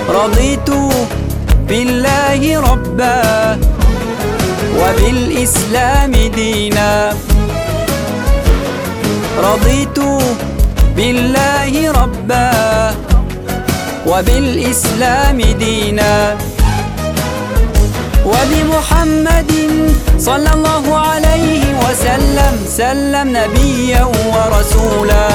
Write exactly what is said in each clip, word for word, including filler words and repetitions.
رضيت بالله ربا وبالإسلام دينا. رضيت بالله ربا وبالإسلام دينا، وبمحمد صلى الله عليه وسلم سلم نبيا ورسولا.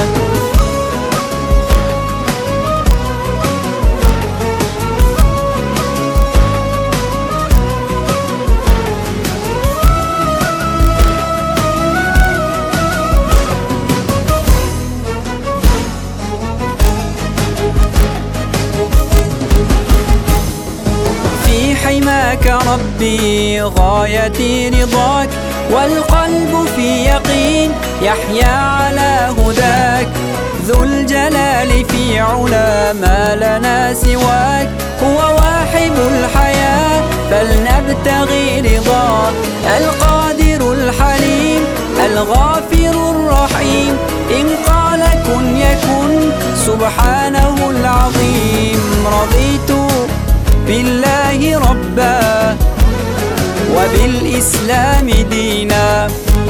حماك ربي غايتي رضاك، والقلب في يقين يحيا على هداك. ذو الجلال في علا ما لنا سواك، هو واحب الحياة فلنبتغي رضاه. القادر الحليم الغافر الرحيم، إن قال كن يكن سبحانه العظيم. رضيت بالله ربا وبالإسلام دينا.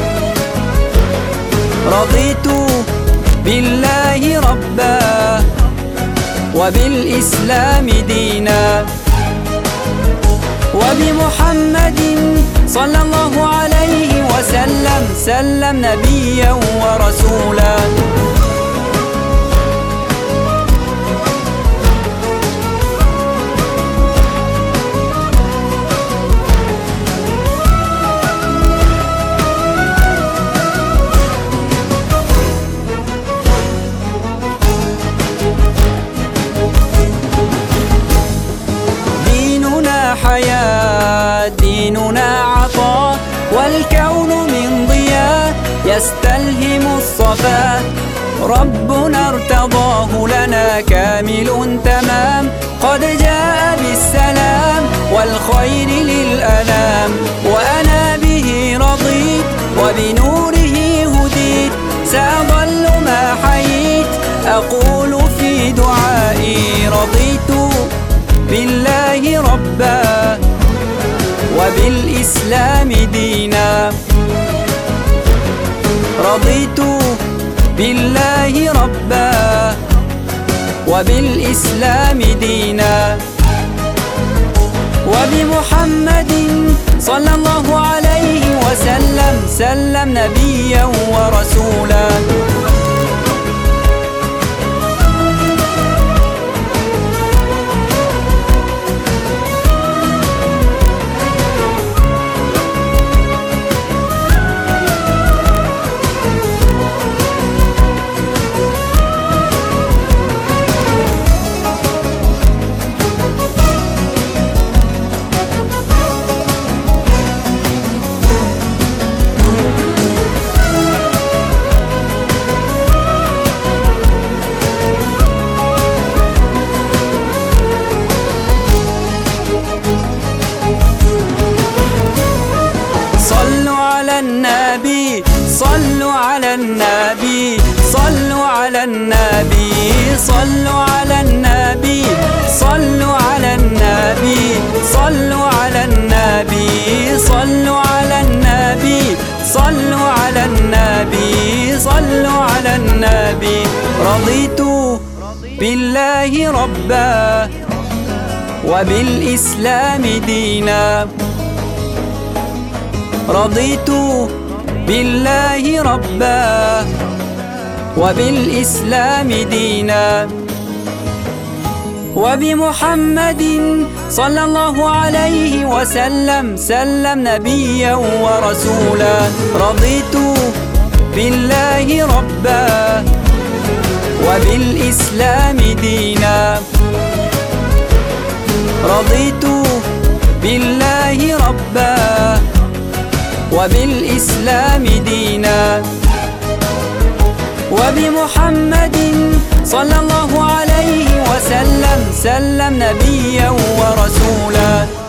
رضيت بالله ربا وبالإسلام دينا، وبمحمد صلى الله عليه وسلم سلم نبيا ورسولا. حياة ديننا عطاء، والكون من ضياء يستلهم الصفاء. ربنا ارتضاه لنا كامل تمام، قد جاء بالسلام والخير للأنام. وأنا به رضيت وبنوره هديت، سأظل ما حييت أقول في دعائي. رضيت بالله ربا وبالإسلام دينا. رضيت بالله ربا وبالإسلام دينا، وبمحمد صلى الله عليه وسلم سلم نبيا ورسولا. النبي صلوا على النبي صلوا على النبي صلوا على النبي صلوا على النبي صلوا على النبي صلوا على النبي صلوا على النبي صلوا على النبي. رضيت بالله ربا وبالإسلام دينا. رضيت بالله ربا وبالإسلام دينا، وبمحمد صلى الله عليه وسلم سلم نبيا ورسولا. رضيت بالله ربا وبالإسلام دينا. رضيت بالله ربا وبالإسلام دينا، وبمحمد صلى الله عليه وسلم سلم نبيا ورسولا.